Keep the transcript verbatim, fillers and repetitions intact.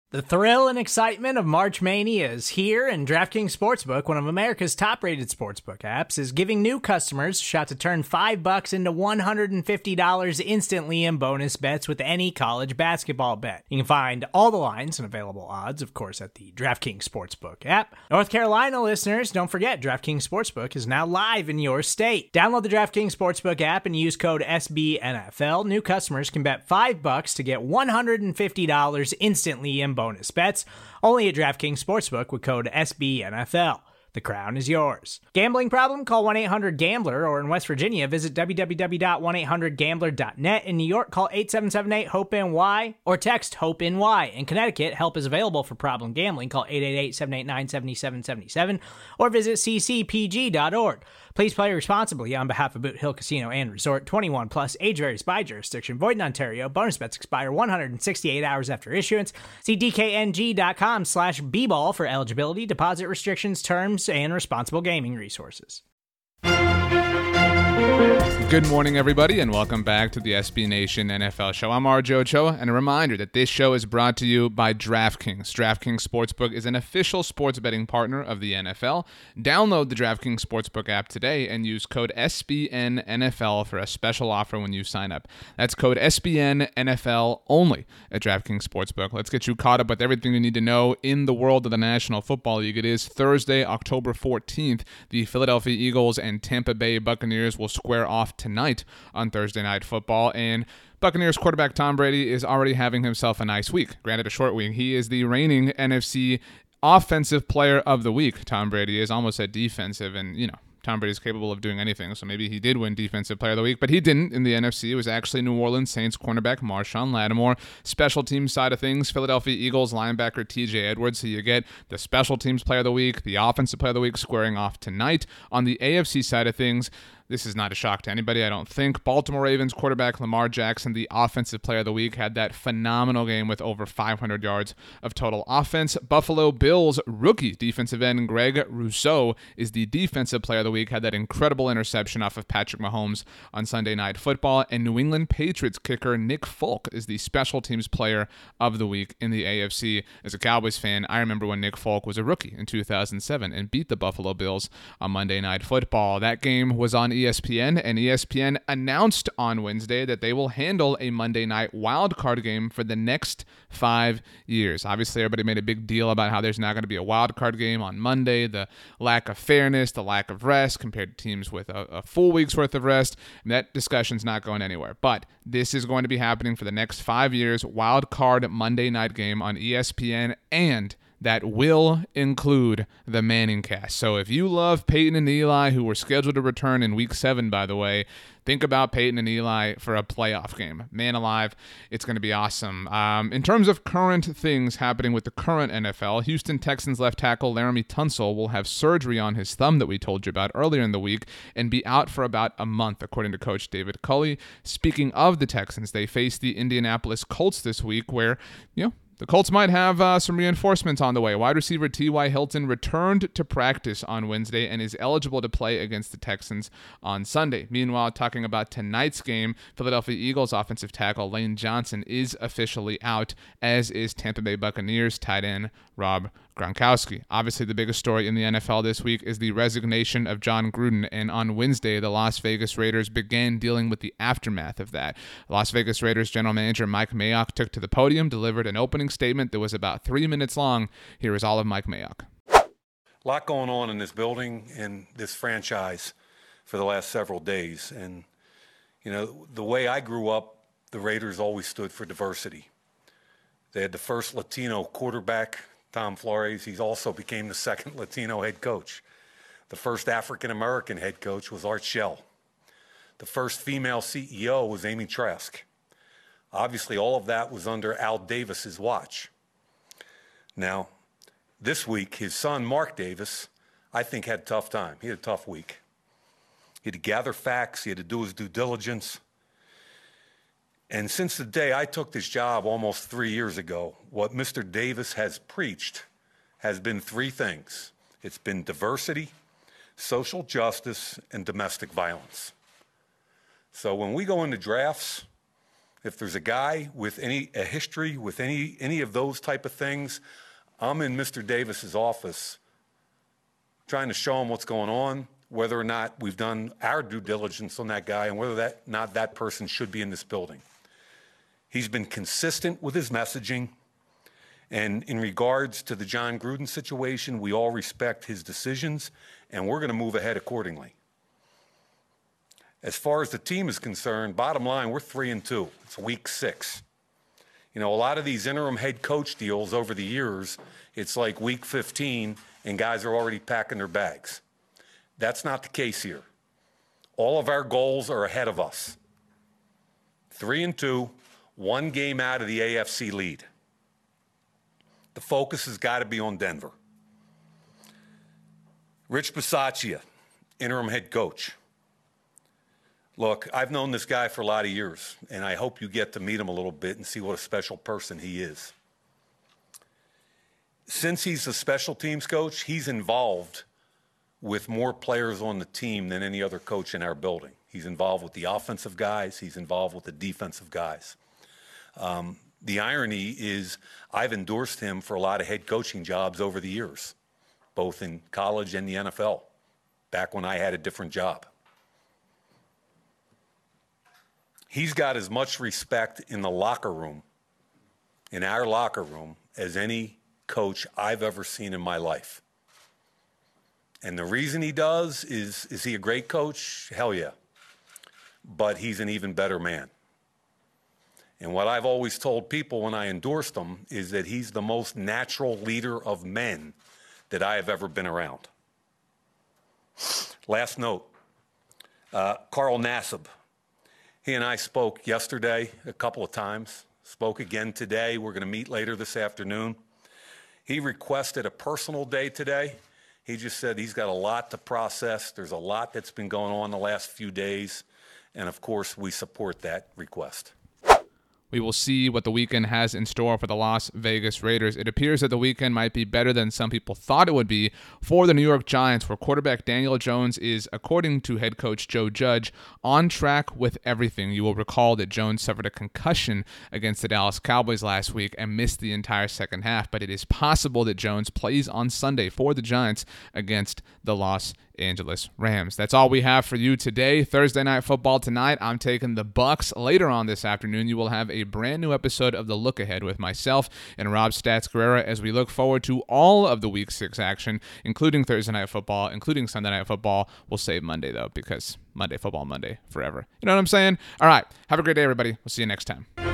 The thrill and excitement of March Mania is here, and DraftKings Sportsbook, one of America's top-rated sportsbook apps, is giving new customers a shot to turn five bucks into one hundred fifty dollars instantly in bonus bets with any college basketball bet. You can find all the lines and available odds, of course, at the DraftKings Sportsbook app. North Carolina listeners, don't forget, DraftKings Sportsbook is now live in your state. Download the DraftKings Sportsbook app and use code S B N F L. New customers can bet five bucks to get one hundred fifty dollars instantly in bonus bets, only at DraftKings Sportsbook with code S B N F L. The crown is yours. Gambling problem? Call one eight hundred gambler, or in West Virginia, visit w w w dot one eight hundred gambler dot net. In New York, call eight seven seven eight hope N Y or text HOPE-NY. In Connecticut, help is available for problem gambling. Call eight eight eight, seven eight nine, seven seven seven seven or visit c c p g dot org. Please play responsibly on behalf of Boot Hill Casino and Resort. twenty-one plus, age varies by jurisdiction. Void in Ontario. Bonus bets expire one hundred sixty-eight hours after issuance. See d k n g dot com slash b ball for eligibility, deposit restrictions, terms, and responsible gaming resources. Good morning, everybody, and welcome back to the S B Nation N F L Show. I'm R J Ochoa, and a reminder that this show is brought to you by DraftKings. DraftKings Sportsbook is an official sports betting partner of the N F L. Download the DraftKings Sportsbook app today and use code S B N N F L for a special offer when you sign up. That's code S B N N F L only at DraftKings Sportsbook. Let's get you caught up with everything you need to know in the world of the National Football League. It is Thursday, October fourteenth. The Philadelphia Eagles and Tampa Bay Buccaneers will square off tonight on Thursday Night Football, and Buccaneers quarterback Tom Brady is already having himself a nice week. Granted, a short week. He is the reigning N F C Offensive Player of the Week. Tom Brady is almost at defensive, and, you know, Tom Brady is capable of doing anything, so maybe he did win Defensive Player of the Week, but he didn't in the N F C. It was actually New Orleans Saints cornerback Marshawn Lattimore. Special teams side of things, Philadelphia Eagles linebacker T J Edwards. So you get the Special Teams Player of the Week, the Offensive Player of the Week squaring off tonight. On the A F C side of things, this is not a shock to anybody, I don't think. Baltimore Ravens quarterback Lamar Jackson, the Offensive Player of the Week, had that phenomenal game with over five hundred yards of total offense. Buffalo Bills rookie defensive end Greg Rousseau is the Defensive Player of the Week, had that incredible interception off of Patrick Mahomes on Sunday Night Football. And New England Patriots kicker Nick Folk is the Special Teams Player of the Week in the A F C. As a Cowboys fan, I remember when Nick Folk was a rookie in two thousand seven and beat the Buffalo Bills on Monday Night Football. That game was on E S P N, and E S P N announced on Wednesday that they will handle a Monday night wildcard game for the next five years. Obviously, everybody made a big deal about how there's not going to be a wildcard game on Monday, the lack of fairness, the lack of rest compared to teams with a, a full week's worth of rest. And that discussion's not going anywhere. But this is going to be happening for the next five years, wildcard Monday night game on E S P N, and that will include the Manning cast. So if you love Peyton and Eli, who were scheduled to return in week seven, by the way, think about Peyton and Eli for a playoff game. Man alive, it's going to be awesome. Um, in terms of current things happening with the current N F L, Houston Texans left tackle Laramie Tunsil will have surgery on his thumb that we told you about earlier in the week and be out for about a month, according to Coach David Culley. Speaking of the Texans, they face the Indianapolis Colts this week where, you know, the Colts might have uh, some reinforcements on the way. Wide receiver T Y. Hilton returned to practice on Wednesday and is eligible to play against the Texans on Sunday. Meanwhile, talking about tonight's game, Philadelphia Eagles offensive tackle Lane Johnson is officially out, as is Tampa Bay Buccaneers tight end Rob Gronkowski. Obviously, the biggest story in the N F L this week is the resignation of John Gruden, and on Wednesday, the Las Vegas Raiders began dealing with the aftermath of that. Las Vegas Raiders general manager Mike Mayock took to the podium, delivered an opening statement that was about three minutes long. Here is all of Mike Mayock. A lot going on in this building and this franchise for the last several days. And, you know, the way I grew up, the Raiders always stood for diversity. They had the first Latino quarterback, Tom Flores. He also became the second Latino head coach. The first African-American head coach was Art Shell. The first female C E O was Amy Trask. Obviously, all of that was under Al Davis's watch. Now, this week, his son, Mark Davis, I think had a tough time. He had a tough week. He had to gather facts. He had to do his due diligence. And since the day I took this job almost three years ago, what Mister Davis has preached has been three things. It's been diversity, social justice, and domestic violence. So when we go into drafts, If there's a guy with any a history with any any of those type of things, I'm in Mister Davis's office trying to show him what's going on, whether or not we've done our due diligence on that guy, and whether that not that person should be in this building. He's been consistent with his messaging, and in regards to the John Gruden situation, we all respect his decisions, and we're going to move ahead accordingly. As far as the team is concerned, bottom line, we're three and two. It's week six. You know, a lot of these interim head coach deals over the years, it's like week fifteen and guys are already packing their bags. That's not the case here. All of our goals are ahead of us. Three and two, one game out of the A F C lead. The focus has got to be on Denver. Rich Bisaccia, interim head coach. Look, I've known this guy for a lot of years, and I hope you get to meet him a little bit and see what a special person he is. Since he's a special teams coach, he's involved with more players on the team than any other coach in our building. He's involved with the offensive guys. He's involved with the defensive guys. Um, the irony is I've endorsed him for a lot of head coaching jobs over the years, both in college and the N F L, back when I had a different job. He's got as much respect in the locker room, in our locker room, as any coach I've ever seen in my life. And the reason he does is, is he a great coach? Hell yeah. But he's an even better man. And what I've always told people when I endorsed him is that he's the most natural leader of men that I have ever been around. Last note, uh, Carl Nassib. He and I spoke yesterday a couple of times, spoke again today. We're going to meet later this afternoon. He requested a personal day today. He just said he's got a lot to process. There's a lot that's been going on the last few days. And, of course, we support that request. We will see what the weekend has in store for the Las Vegas Raiders. It appears that the weekend might be better than some people thought it would be for the New York Giants, where quarterback Daniel Jones is, according to head coach Joe Judge, on track with everything. You will recall that Jones suffered a concussion against the Dallas Cowboys last week and missed the entire second half, but it is possible that Jones plays on Sunday for the Giants against the Los Angeles Rams. That's all we have for you today. Thursday Night Football tonight. I'm taking the Bucks. Later on this afternoon, you will have a brand new episode of The Look Ahead with myself and Rob Stats Guerrera as we look forward to all of the Week six action, including Thursday Night Football, including Sunday Night Football. We'll save Monday, though, because Monday, Football Monday, forever. You know what I'm saying? All right. Have a great day, everybody. We'll see you next time.